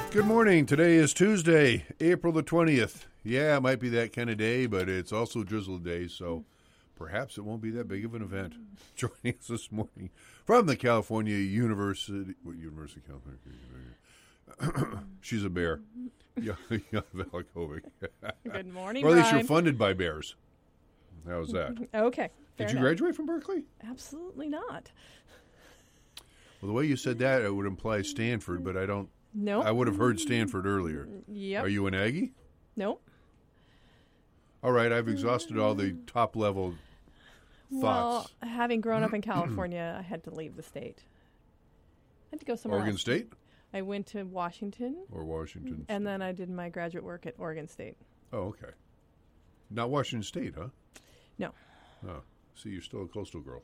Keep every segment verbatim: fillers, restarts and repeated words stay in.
Good morning. Today is Tuesday, April the twentieth. Yeah, it might be that kind of day, but it's also drizzle day, so perhaps it won't be that big of an event. Joining us this morning from the California University, what University of California? She's a bear. Yana Velikovic. Good morning, Or at least Brian. you're funded by bears. How's that? Okay. Did you enough. graduate from Berkeley? Absolutely not. Well, the way you said that, it would imply Stanford, but I don't. Nope. I would have heard Stanford earlier. Yep. Are you an Aggie? Nope. All right, I've exhausted all the top level thoughts. Well, having grown up in California, I had to leave the state. I had to go somewhere Oregon else. State I went to Washington, or Washington? and then I did my graduate work at Oregon State. Oh, okay. Not Washington State, huh? No. Oh, see, you're still a coastal girl.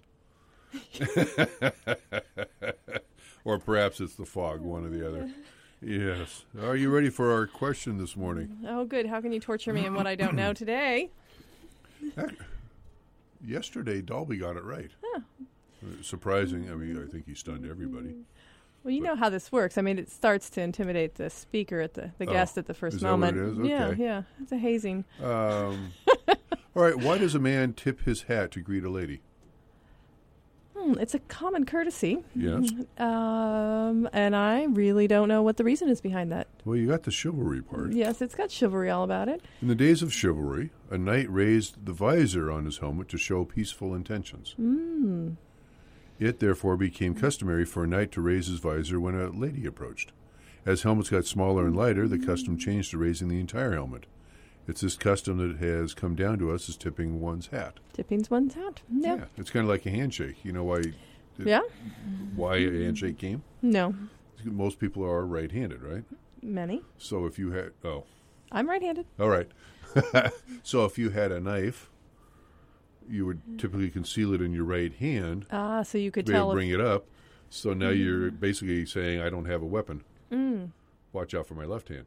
Or perhaps it's the fog, one or the other. Yes. Are you ready for our question this morning? Oh, good. How can you torture me in what I don't know today? Heck, yesterday, Dalby got it right. Huh. Surprising. I mean, I think he stunned everybody. Well, you But- know how this works. I mean, it starts to intimidate the speaker at the, the Oh, guest at the first is that what moment. it is? Yeah, Okay. yeah. It's a hazing. Um, all right. Why does a man tip his hat to greet a lady? Hmm, it's a common courtesy. Yes. Um, and I really don't know what the reason is behind that. Well, you got the chivalry part. Yes, it's got chivalry all about it. In the days of chivalry, a knight raised the visor on his helmet to show peaceful intentions. Mm. It therefore became customary for a knight to raise his visor when a lady approached. As helmets got smaller and lighter, the custom changed to raising the entire helmet. It's this custom that has come down to us as tipping one's hat. Tipping's one's hat. Yeah. Yeah, it's kind of like a handshake. You know why? Yeah? Why a handshake came? No. Most people are right-handed, right? Many. So if you had, oh, I'm right-handed. all right. So if you had a knife, you would typically conceal it in your right hand. Ah, so you could Be able tell. to If, bring it up. So now you're basically saying, I don't have a weapon. mm. Watch out for my left hand.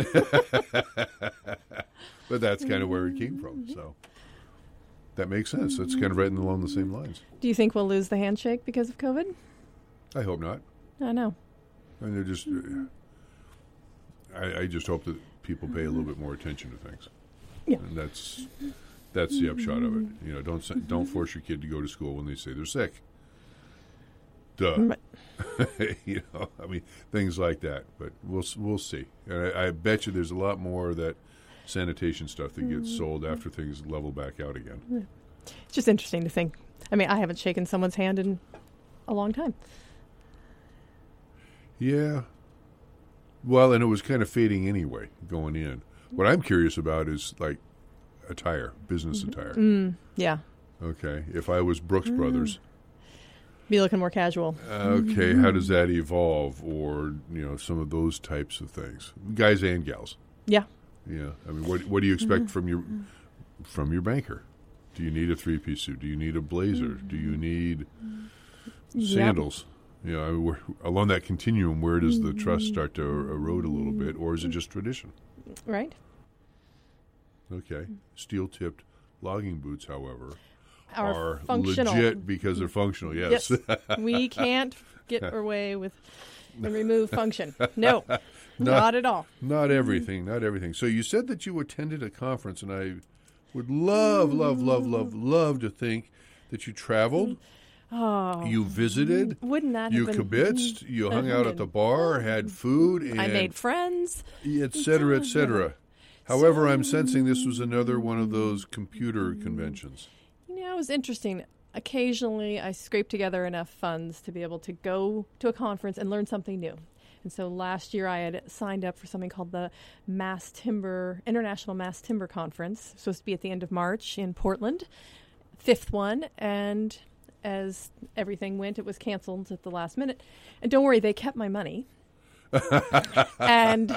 But that's kind of where it came from. So that makes sense. That's kind of right along the same lines. Do you think we'll lose the handshake because of COVID? I hope not. I know. And they're just, I, I just hope that people pay a little bit more attention to things. Yeah. And that's that's the upshot of it. You know, don't say, don't force your kid to go to school when they say they're sick. Duh. Right. You know, I mean, things like that. But we'll we'll see. And I, I bet you there's a lot more of that sanitation stuff that gets sold after things level back out again. It's just interesting to think. I mean, I haven't shaken someone's hand in a long time. Yeah. Well, and it was kind of fading anyway going in. What I'm curious about is like attire, business attire. Mm, yeah. Okay. If I was Brooks Brothers, Be looking more casual. okay, how does that evolve? Or, you know, some of those types of things. Guys and gals. Yeah. Yeah. I mean, what what do you expect from your from your banker? Do you need a three-piece suit? Do you need a blazer? Do you need sandals? You know, I mean, where, along that continuum, where does the trust start to erode a little bit, or is it just tradition? Right. Okay. Steel-tipped logging boots, however, Are, are functional. legit because they're functional, yes. Yes. We can't get away with and remove function. No. Not at all. Not everything, not everything. So you said that you attended a conference, and I would love, love, love, love, love to think that you traveled, Oh. you visited, Wouldn't that have you been... kibitzed, you that hung have out at been- the bar, had food, and I made friends. et cetera, et cetera. However, I'm sensing this was another one of those computer conventions. You know, it was interesting. Occasionally, I scraped together enough funds to be able to go to a conference and learn something new. And so last year, I had signed up for something called the Mass Timber International Mass Timber Conference. It's supposed to be at the end of March in Portland, fifth one. And as everything went, it was canceled at the last minute. And don't worry, they kept my money. and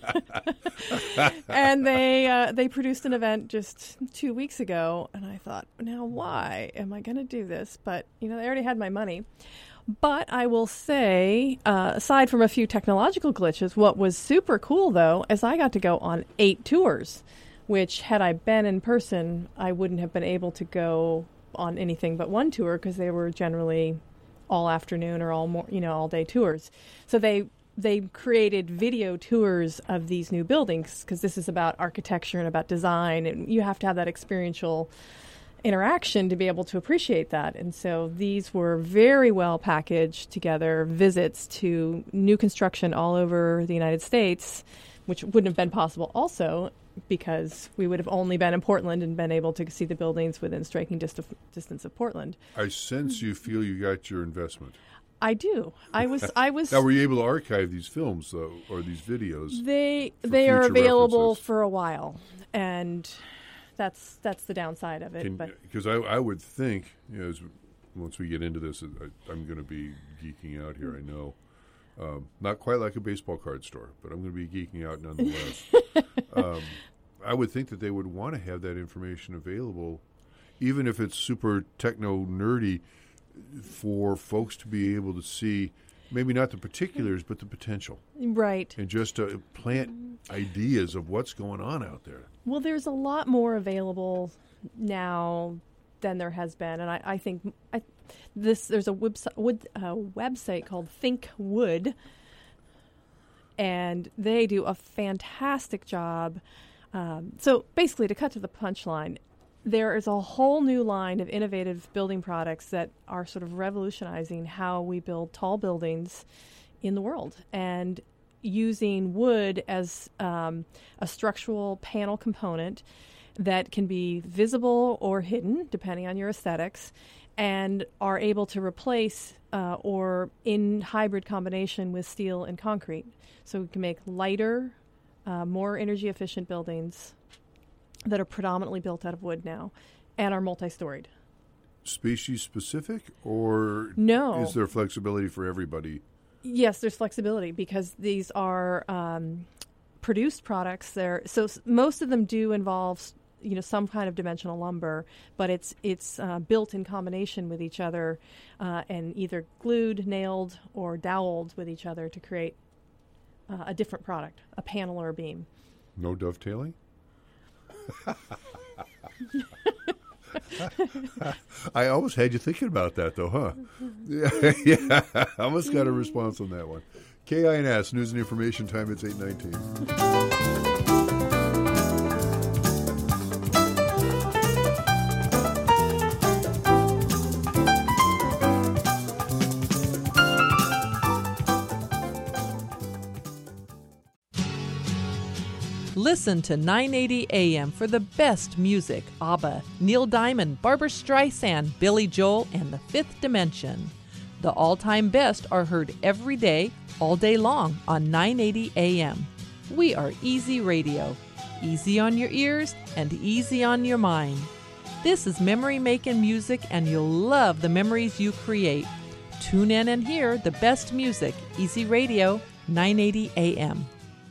and they uh, they produced an event just two weeks ago, and I thought, now why am I going to do this? But you know, they already had my money. But I will say, uh, aside from a few technological glitches, what was super cool though is I got to go on eight tours, which had I been in person, I wouldn't have been able to go on anything but one tour because they were generally all afternoon or all more, you know, all day tours. So they they created video tours of these new buildings because this is about architecture and about design, and you have to have that experiential interaction to be able to appreciate that. And so these were very well packaged together visits to new construction all over the United States, which wouldn't have been possible also because we would have only been in Portland and been able to see the buildings within striking dist- distance of Portland. I sense you feel you got your investment. I do. I was. I was. Now, were you able to archive these films though, or these videos? They for they are future available references? for a while, and that's that's the downside of it. Can- but Because I, I would think, you know, as, once we get into this, I, I'm going to be geeking out here, I know. Um, not quite like a baseball card store, but I'm going to be geeking out nonetheless. um, I would think that they would want to have that information available, even if it's super techno-nerdy, for folks to be able to see, maybe not the particulars, but the potential. right. And just to plant ideas of what's going on out there. Well, there's a lot more available now than there has been, and I, I think I, this there's a website wood, uh, website called Think Wood, and they do a fantastic job. Um, so basically, to cut to the punchline, there is a whole new line of innovative building products that are sort of revolutionizing how we build tall buildings in the world, and using wood as um, a structural panel component that can be visible or hidden, depending on your aesthetics, and are able to replace uh, or in hybrid combination with steel and concrete. So we can make lighter, uh, more energy-efficient buildings that are predominantly built out of wood now and are multi-storied. Species specific, or No. is there flexibility for everybody? Yes, there's flexibility because these are um, produced products. They're, so s- most of them do involve, you know, some kind of dimensional lumber, but it's it's uh, built in combination with each other uh, and either glued, nailed, or doweled with each other to create uh, a different product, a panel or a beam. No dovetailing? I almost had you thinking about that, though, huh? Yeah, yeah. I almost got a response on that one. K I N S, News and Information Time, it's eight nineteen. Listen to nine eighty A M for the best music. ABBA, Neil Diamond, Barbra Streisand, Billy Joel, and The Fifth Dimension. The all-time best are heard every day, all day long on nine eighty A M. We are Easy Radio. Easy on your ears and easy on your mind. This is memory-making music, and you'll love the memories you create. Tune in and hear the best music. Easy Radio, nine eighty A M.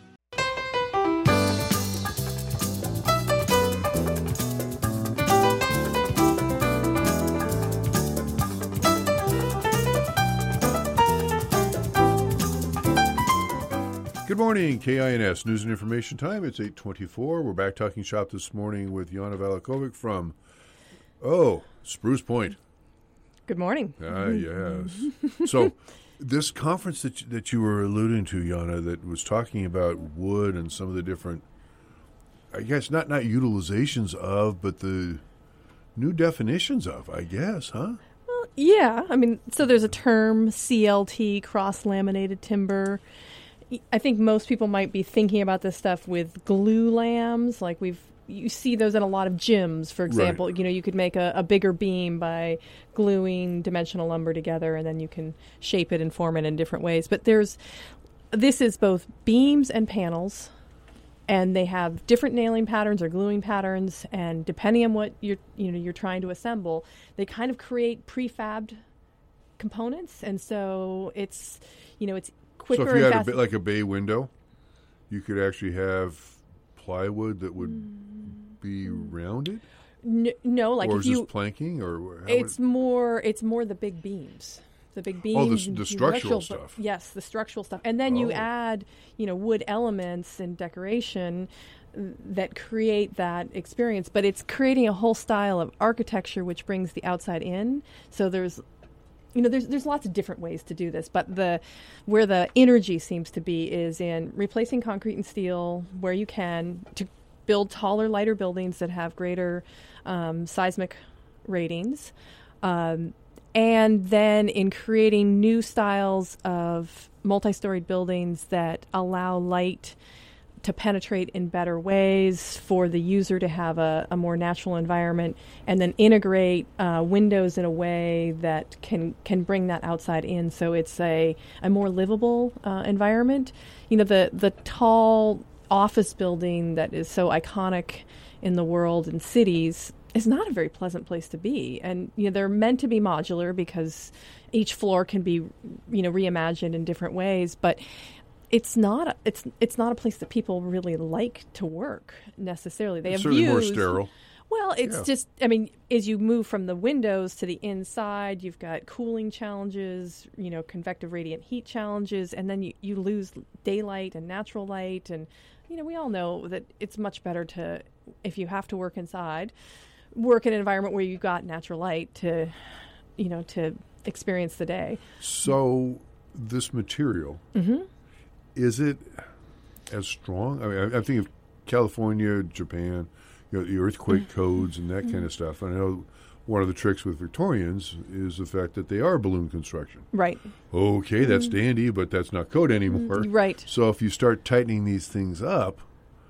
Good morning, K I N S, News and Information Time. It's eight twenty-four. We're back talking shop this morning with Jana Valakovic from, oh, Spruce Point. Good morning. Ah, yes. So this conference that you, that you were alluding to, Jana, that was talking about wood and some of the different, I guess, not, not utilizations of, but the new definitions of, I guess, huh? Well, yeah. I mean, so there's a term, C L T, cross-laminated timber. I think most people might be thinking about this stuff with glue lams. Like we've, you see those in a lot of gyms, for example. Right. You know, you could make a, a bigger beam by gluing dimensional lumber together, and then you can shape it and form it in different ways. But there's, this is both beams and panels, and they have different nailing patterns or gluing patterns, and depending on what you're, you know, you're trying to assemble, they kind of create prefabbed components, and so it's, you know, it's quicker So if you and had a faster. bit like a bay window, you could actually have plywood that would be rounded? N- no, like or if is you, this planking? Or how it's would, more, it's more the big beams. The big beams. Oh, the s- and the structural electrical- stuff. Yes, the structural stuff. And then you Oh. add, you know, wood elements and decoration mm, that create that experience. But it's creating a whole style of architecture which brings the outside in. So there's you know, there's there's lots of different ways to do this, but the where the energy seems to be is in replacing concrete and steel where you can to build taller, lighter buildings that have greater um, seismic ratings, um, and then in creating new styles of multi-storied buildings that allow light to penetrate in better ways for the user to have a, a more natural environment, and then integrate uh, windows in a way that can can bring that outside in, so it's a, a more livable uh, environment. You know, the the tall office building that is so iconic in the world and cities is not a very pleasant place to be, and you know they're meant to be modular because each floor can be, you know, reimagined in different ways, but It's not. A, it's it's not a place that people really like to work necessarily. They It's have certainly views. more sterile. Well, it's Yeah. just. I mean, as you move from the windows to the inside, you've got cooling challenges. You know, convective radiant heat challenges, and then you, you lose daylight and natural light. And you know, we all know that it's much better to, if you have to work inside, work in an environment where you've got natural light to, you know, to experience the day. So this material. Mm-hmm. Is it as strong? I mean, I, I'm thinking of California, Japan, you know, the earthquake Mm-hmm. codes and that mm-hmm. kind of stuff. And I know one of the tricks with Victorians is the fact that they are balloon construction. Right. Okay, that's mm-hmm. dandy, but that's not code anymore. Right. So if you start tightening these things up,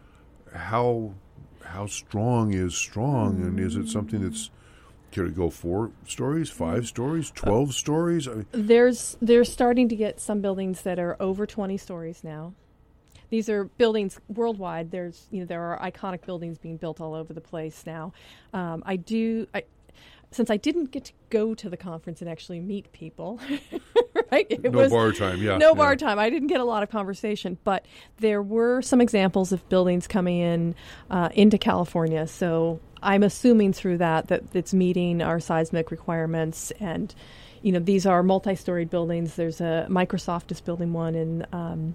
how how strong is strong, mm-hmm. and is it something that's could it go four stories, five stories, twelve uh, stories? I mean, there's they're starting to get some buildings that are over twenty stories now. These are buildings worldwide. There's you know there are iconic buildings being built all over the place now. Um, I do I, since I didn't get to go to the conference and actually meet people. Right? It no was, bar time, yeah. No yeah. bar time. I didn't get a lot of conversation, but there were some examples of buildings coming in uh, into California. So I'm assuming through that that it's meeting our seismic requirements. And, you know, these are multi-storied buildings. There's a Microsoft is building one in um,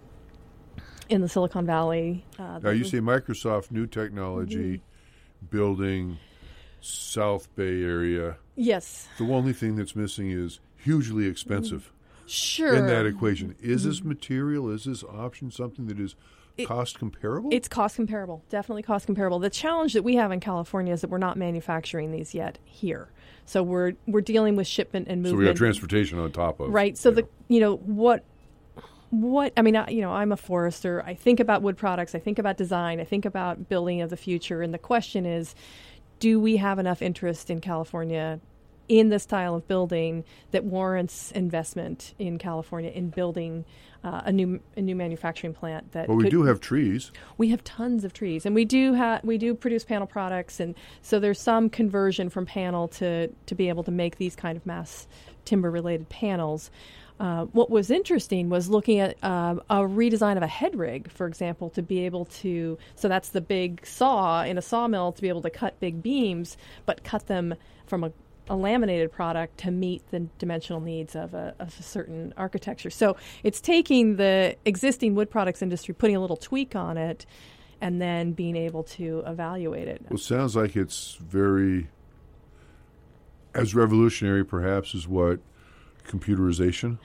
in the Silicon Valley. Uh, now, you say Microsoft, new technology, mm-hmm. building, South Bay area. Yes. The only thing that's missing is hugely expensive. Sure. In that equation. Is mm-hmm. this material, is this option something that is It, cost comparable? It's cost comparable, definitely cost comparable. The challenge that we have in California is that we're not manufacturing these yet here. So we're we're dealing with shipment and movement. So we got transportation on top of. Right. So you the know. you know what what I mean, I, you know, I'm a forester. I think about wood products. I think about design. I think about building of the future. And the question is, do we have enough interest in California in this style of building that warrants investment in California in building uh, a new a new manufacturing plant? That well, we could, do have trees. We have tons of trees, and we do have we do produce panel products, and so there's some conversion from panel to to be able to make these kind of mass timber related panels. Uh, what was interesting was looking at uh, a redesign of a head rig, for example, to be able to, so that's the big saw in a sawmill to be able to cut big beams, but cut them from a, a laminated product to meet the dimensional needs of a, of a certain architecture. So it's taking the existing wood products industry, putting a little tweak on it, and then being able to evaluate it. Well, it sounds like it's very, as revolutionary perhaps as what computerization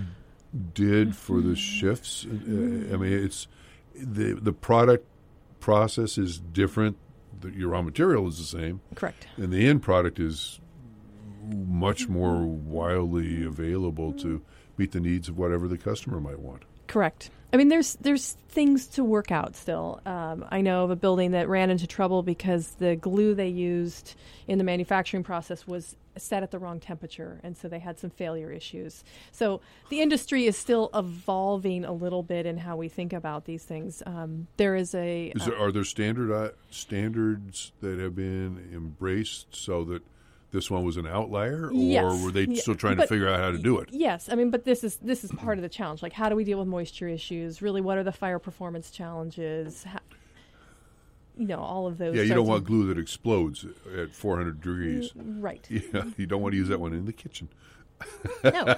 did for the shifts. Uh, I mean, it's the the product process is different. The, your raw material is the same. Correct. And the end product is much more wildly available to meet the needs of whatever the customer might want. Correct. I mean, there's there's things to work out still. Um, I know of a building that ran into trouble because the glue they used in the manufacturing process was set at the wrong temperature, and so they had some failure issues. So the industry is still evolving a little bit in how we think about these things. Um, there is a... Is there, uh, are there standard uh, standards that have been embraced so that this one was an outlier, or yes, were they yeah, still trying but, to figure out how to do it? Yes, I mean, but this is this is part of the challenge. Like, how do we deal with moisture issues? Really, what are the fire performance challenges? How, you know, all of those. Yeah, you don't want of, glue that explodes at four hundred degrees. Right. Yeah, you don't want to use that one in the kitchen. No.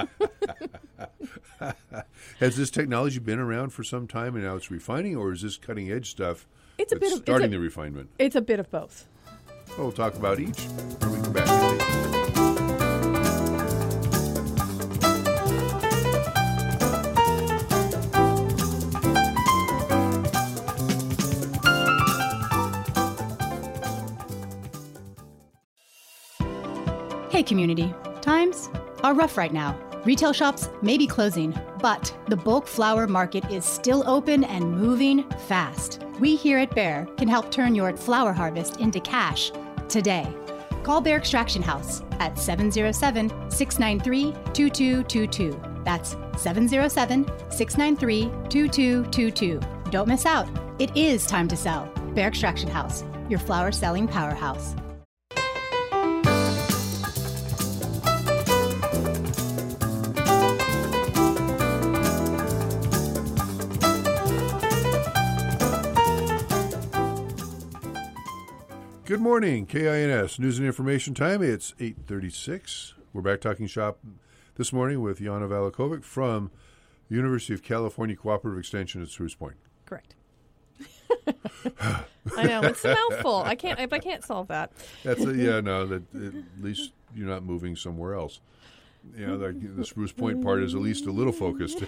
Has this technology been around for some time and now it's refining, or is this cutting edge stuff it's a that's bit of, starting it's a, the refinement? It's a bit of both. We'll talk about each when we come back. Hey community, times are rough right now. Retail shops may be closing, but the bulk flower market is still open and moving fast. We here at Bear can help turn your flower harvest into cash today. Call Bear Extraction House at seven oh seven, six nine three, two two two two. That's seven oh seven, six nine three, two two two two. Don't miss out. It is time to sell. Bear Extraction House, your flower selling powerhouse. Good morning, K I N S News and Information Time. It's eight thirty-six. We're back talking shop this morning with Jana Valakovic from the University of California Cooperative Extension at Spruce Point. Correct. I know, it's a mouthful. I can't. I can't solve that. That's a, yeah, no. That at least you're not moving somewhere else. You know, the, the Spruce Point part is at least a little focused.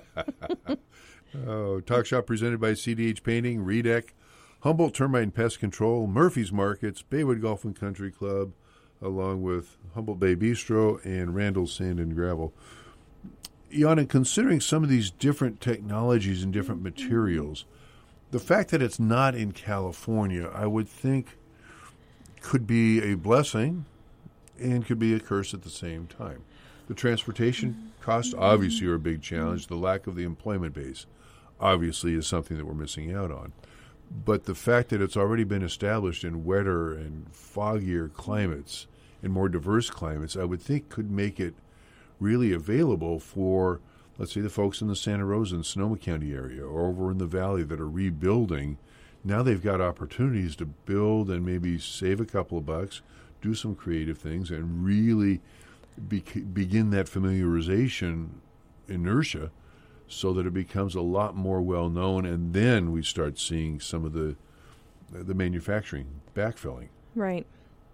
Oh, talk shop presented by C D H Painting, Redec, Humboldt Termite and Pest Control, Murphy's Markets, Baywood Golf and Country Club, along with Humboldt Bay Bistro and Randall's Sand and Gravel. Jana, considering some of these different technologies and different materials, the fact that it's not in California, I would think, could be a blessing and could be a curse at the same time. The transportation costs obviously are a big challenge. The lack of the employment base obviously is something that we're missing out on. But the fact that it's already been established in wetter and foggier climates and more diverse climates, I would think could make it really available for, let's say, the folks in the Santa Rosa and Sonoma County area or over in the valley that are rebuilding. Now they've got opportunities to build and maybe save a couple of bucks, do some creative things, and really be- begin that familiarization inertia so that it becomes a lot more well-known, and then we start seeing some of the the manufacturing backfilling. Right.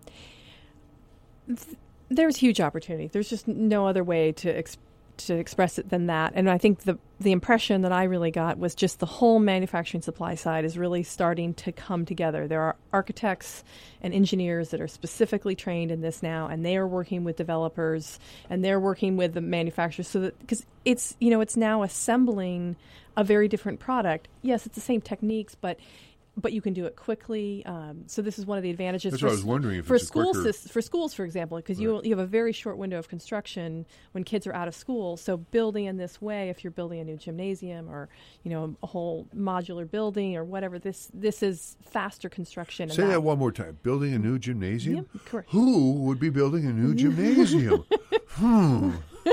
There's huge opportunity. There's just no other way to ex- to express it than that. And I think the the impression that I really got was just the whole manufacturing supply side is really starting to come together. There are architects and engineers that are specifically trained in this now, and they are working with developers and they're working with the manufacturers so that, because it's, you know, it's now assembling a very different product. Yes, it's the same techniques, but but you can do it quickly. Um, so this is one of the advantages. That's for, what I was wondering. If for it's school quicker... sys- for schools, for example, because right. you you have a very short window of construction when kids are out of school. So building in this way, if you're building a new gymnasium or you know a whole modular building or whatever, this this is faster construction. Say that, that one more time. Building a new gymnasium? Yeah, correct. Who would be building a new gymnasium? hmm.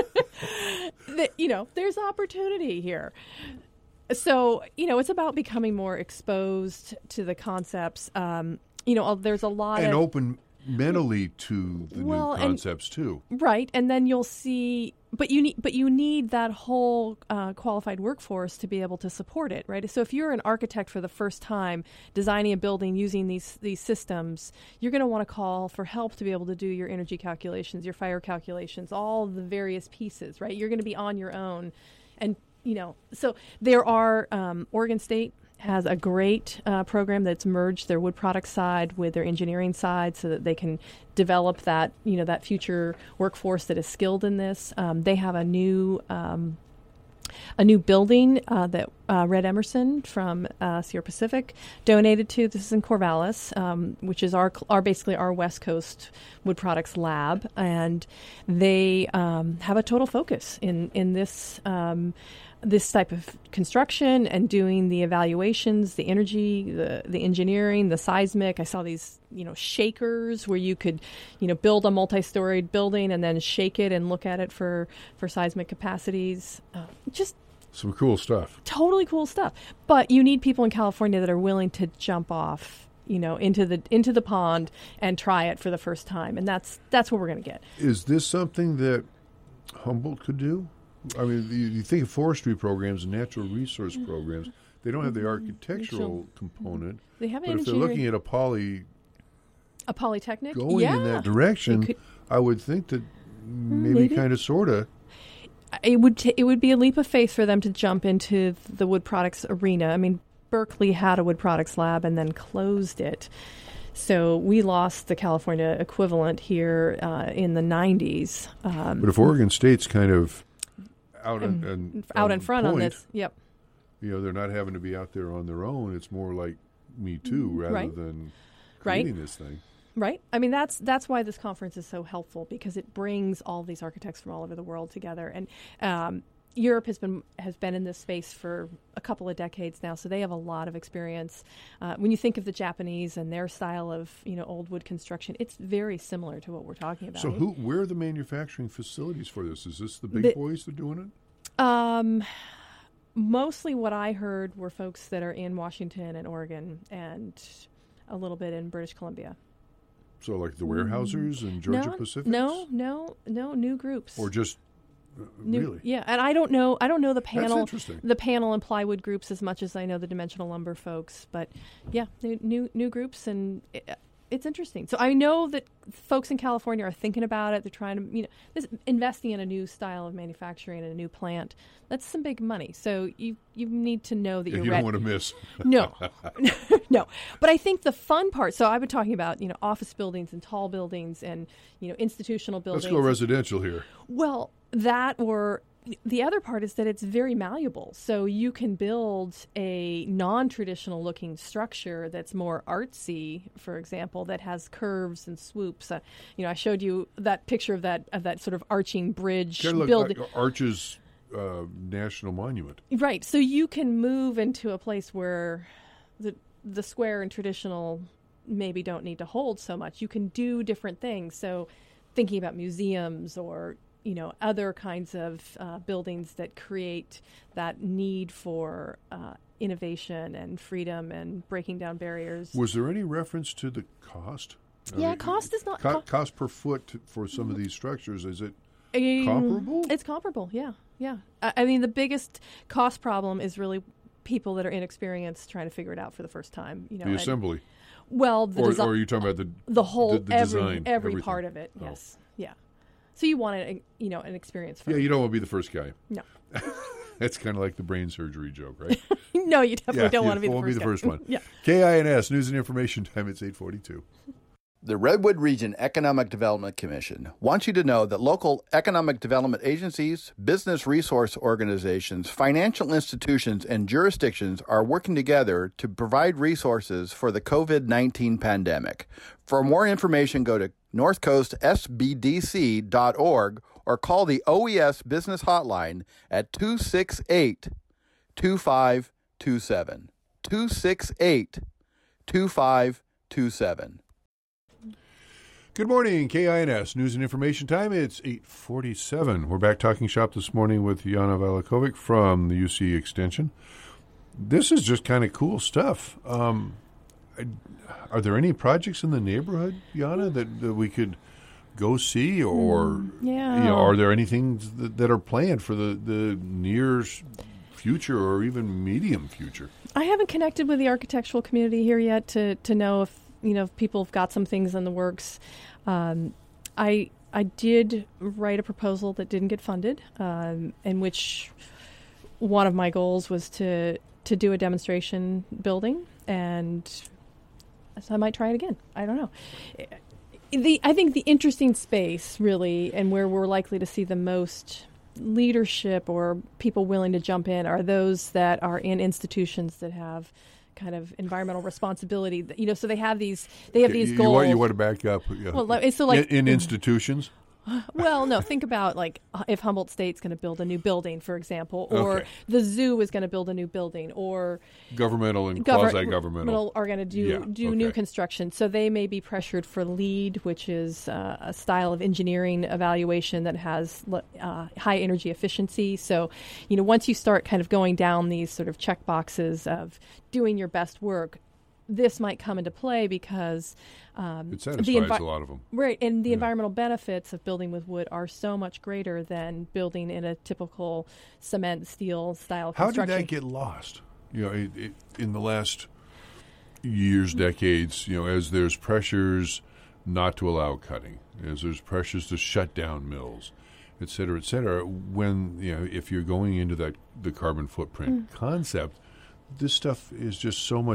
the, you know, there's opportunity here. So, you know, it's about becoming more exposed to the concepts. Um, you know, there's a lot and of... And open mentally to the well, new concepts, and, too. Right. And then you'll see... But you need, but you need that whole uh, qualified workforce to be able to support it, right? So if you're an architect for the first time designing a building using these these systems, you're going to want to call for help to be able to do your energy calculations, your fire calculations, all the various pieces, right? You're going to be on your own. And You know, so there are, um, Oregon State has a great uh, program that's merged their wood product side with their engineering side so that they can develop that, you know, that future workforce that is skilled in this. Um, they have a new um, a new building uh, that uh, Red Emerson from uh, Sierra Pacific donated to. This is in Corvallis, um, which is our, our basically our West Coast wood products lab, and they um, have a total focus in in this. Um, this type of construction and doing the evaluations, the energy, the the engineering, the seismic. I saw these, you know, shakers where you could, you know, build a multi-storied building and then shake it and look at it for, for seismic capacities. Uh, just some cool stuff. Totally cool stuff. But you need people in California that are willing to jump off, you know, into the into the pond and try it for the first time. And that's that's what we're going to get. Is this something that Humboldt could do? I mean, you, you think of forestry programs and natural resource programs. They don't have the architectural component. They have but if they're looking at a poly, a polytechnic, going yeah. in that direction, could, I would think that maybe, maybe. kind of, sort of. It would t- it would be a leap of faith for them to jump into the wood products arena. I mean, Berkeley had a wood products lab and then closed it. So we lost the California equivalent here uh, in the nineties. Um, But if Oregon State's kind of out in, um, in, out on in front point, on this, yep. you know, they're not having to be out there on their own. It's more like Me Too rather Right. than Right. creating this thing. Right. I mean, that's that's why this conference is so helpful, because it brings all these architects from all over the world together. And um, Europe has been has been in this space for a couple of decades now, so they have a lot of experience. Uh, when you think of the Japanese and their style of you know old wood construction, it's very similar to what we're talking about. So, who? Where are the manufacturing facilities for this? Is this the big The- boys that are doing it? Um, mostly what I heard were folks that are in Washington and Oregon and a little bit in British Columbia. So, like the Warehousers and Georgia no, Pacific? No, no, no, new groups. Or just uh, New, really? Yeah, and I don't know. I don't know the That's panel, interesting. the panel and plywood groups as much as I know the dimensional lumber folks. But yeah, new new, new groups, and it, it's interesting. So I know that folks in California are thinking about it. They're trying to, you know, this, investing in a new style of manufacturing and a new plant. That's some big money. So you you need to know that Yeah, you're you ready. don't want to miss. No, no. But I think the fun part. So I've been talking about you know office buildings and tall buildings and you know institutional buildings. Let's go residential here. Well, that or the other part is that it's very malleable. So you can build a non-traditional looking structure that's more artsy, for example, that has curves and swoops. Uh, you know, I showed you that picture of that of that sort of arching bridge Kind of like building. uh, Arches uh, National Monument. Right. So you can move into a place where the the square and traditional maybe don't need to hold so much. You can do different things. So thinking about museums or you know other kinds of uh, buildings that create that need for uh, innovation and freedom and breaking down barriers. Was there any reference to the cost? I Yeah, mean, cost is not co- co- cost per foot for some of these structures. Is it Um, comparable? It's comparable, yeah, yeah. I, I mean, the biggest cost problem is really people that are inexperienced trying to figure it out for the first time. You know, the and- assembly, well, the or, desi- or are you talking about the the whole the, the every design, every everything? part of it. Oh. Yes, yeah. So you want a, you know an experience for Yeah, you don't want to be the first guy. no, That's kind of like the brain surgery joke, right? no, you definitely yeah, don't you want to be the won't first. be the guy. first one. yeah. K I N S News and Information Time. It's eight forty-two. The Redwood Region Economic Development Commission wants you to know that local economic development agencies, business resource organizations, financial institutions, and jurisdictions are working together to provide resources for the covid nineteen pandemic. For more information, go to north coast s b d c dot org or call the O E S Business Hotline at two six eight, two five two seven. two six eight, two five two seven. Good morning, K I N S News and Information Time. It's eight forty-seven. We're back talking shop this morning with Jana Valakovic from the U C Extension. This is just kind of cool stuff. Um, I, are there any projects in the neighborhood, Jana, that, that we could go see, or yeah. you know, are there anything that, that are planned for the, the near future or even medium future? I haven't connected with the architectural community here yet to to know if you know if people have got some things in the works. Um, I I did write a proposal that didn't get funded, um, in which one of my goals was to to do a demonstration building, and so I might try it again. I don't know. The I think the interesting space really, and where we're likely to see the most leadership or people willing to jump in, are those that are in institutions that have kind of environmental responsibility. You know, so they have these they have these you, goals. You want, you want to back up. Yeah. Well, like- so like- in, in institutions. Well, no, think about like if Humboldt State's going to build a new building, for example, or Okay. the zoo is going to build a new building, or Governmental and gover- quasi-governmental. are going to do Yeah, do new okay. construction. So they may be pressured for LEED, which is uh, a style of engineering evaluation that has uh, high energy efficiency. So, you know, once you start kind of going down these sort of check boxes of doing your best work, this might come into play because um, It satisfies the envi- a lot of them. Right, and the Yeah. environmental benefits of building with wood are so much greater than building in a typical cement, steel style How did construction. that get lost? You know, it, it, in the last years, decades, you know, as there's pressures not to allow cutting, as there's pressures to shut down mills, et cetera, et cetera, when, you know, if you're going into that the carbon footprint Mm. concept, this stuff is just so much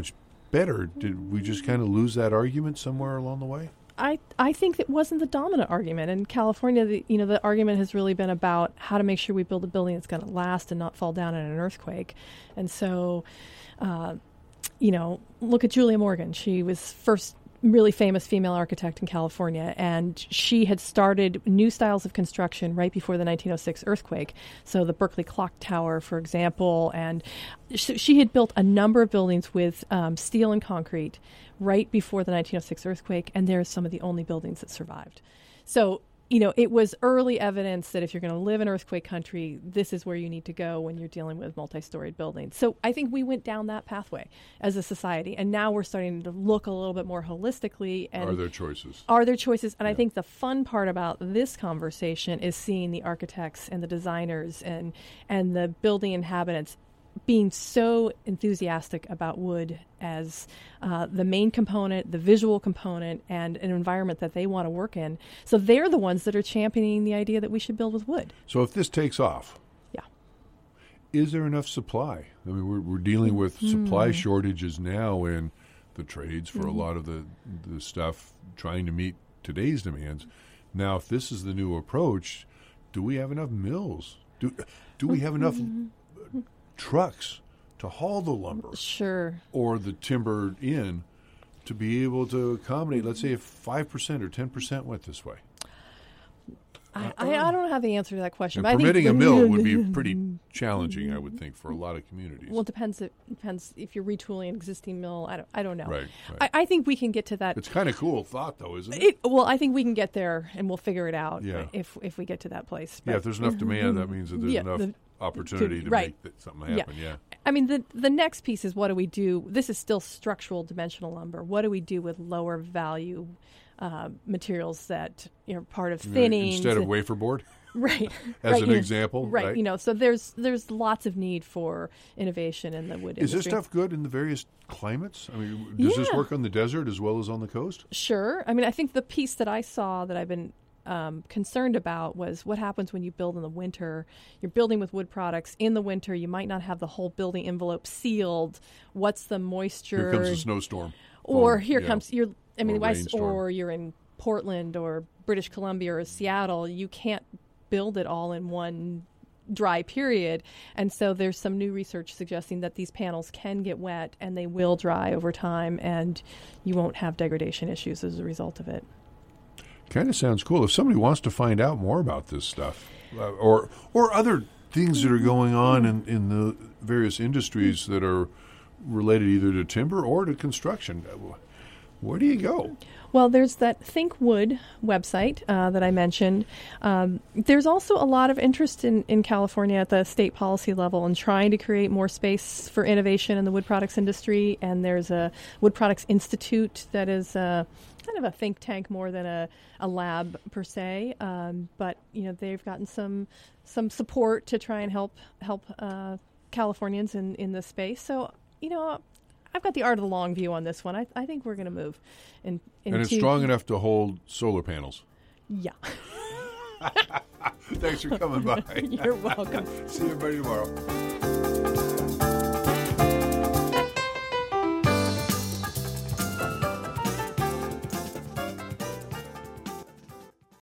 better? Did we just kind of lose that argument somewhere along the way? I, I think it wasn't the dominant argument. In California, the, you know, the argument has really been about how to make sure we build a building that's going to last and not fall down in an earthquake. And so, uh, you know, look at Julia Morgan. She was first really famous female architect in California, and she had started new styles of construction right before the nineteen oh six earthquake. So the Berkeley Clock Tower, for example, and sh- she had built a number of buildings with um, steel and concrete right before the nineteen oh six earthquake, and they're some of the only buildings that survived. So, you know, it was early evidence that if you're going to live in earthquake country, this is where you need to go when you're dealing with multi-storied buildings. So I think we went down that pathway as a society, and now we're starting to look a little bit more holistically. And are there choices? Are there choices? And yeah. I think the fun part about this conversation is seeing the architects and the designers and and the building inhabitants being so enthusiastic about wood as uh, the main component, the visual component, and an environment that they want to work in. So they're the ones that are championing the idea that we should build with wood. So if this takes off, yeah, is there enough supply? I mean, we're, we're dealing with mm. supply shortages now in the trades for mm-hmm. a lot of the, the stuff trying to meet today's demands. Now, if this is the new approach, do we have enough mills? Do, do we have enough trucks to haul the lumber sure or the timber in to be able to accommodate, let's say, if five percent or ten percent went this way? I, I, I don't have the answer to that question. And but permitting I think a mill would be pretty challenging, I would think, for a lot of communities. Well, it depends. It depends if you're retooling an existing mill. I don't. I don't know. Right. right. I, I think we can get to that. It's kind of cool thought, though, isn't it? it? Well, I think we can get there, and we'll figure it out. Yeah. If if we get to that place. But yeah. If there's enough demand, that means that there's yeah, enough the, opportunity to right. make that something happen. Yeah. yeah. I mean, the the next piece is what do we do? This is still structural dimensional lumber. What do we do with lower value uh, materials that you know part of thinning instead of wafer board? Right. As right, an you example. Know, right. right. You know, so there's there's lots of need for innovation in the wood Is industry. this stuff good in the various climates? I mean, does yeah. this work on the desert as well as on the coast? Sure. I mean, I think the piece that I saw that I've been um, concerned about was what happens when you build in the winter. You're building with wood products. In the winter, you might not have the whole building envelope sealed. What's the moisture? Here comes a snowstorm. Or oh, here yeah. comes, you're, I mean, or, or, or you're in Portland or British Columbia or Seattle. You can't build it all in one dry period. And so there's some new research suggesting that these panels can get wet and they will dry over time, and you won't have degradation issues as a result of it. Kind of sounds cool. If somebody wants to find out more about this stuff uh, or or other things that are going on in, in the various industries that are related either to timber or to construction, where do you go? Well, there's that Think Wood website uh, that I mentioned. Um, there's also a lot of interest in, in California at the state policy level in trying to create more space for innovation in the wood products industry. And there's a Wood Products Institute that is uh, kind of a think tank more than a, a lab per se. Um, but you know they've gotten some some support to try and help help uh, Californians in, in this space. So you know. I've got the art of the long view on this one. I, I think we're going to move. In, into and it's strong enough to hold solar panels. Yeah. Thanks for coming by. You're welcome. See everybody tomorrow.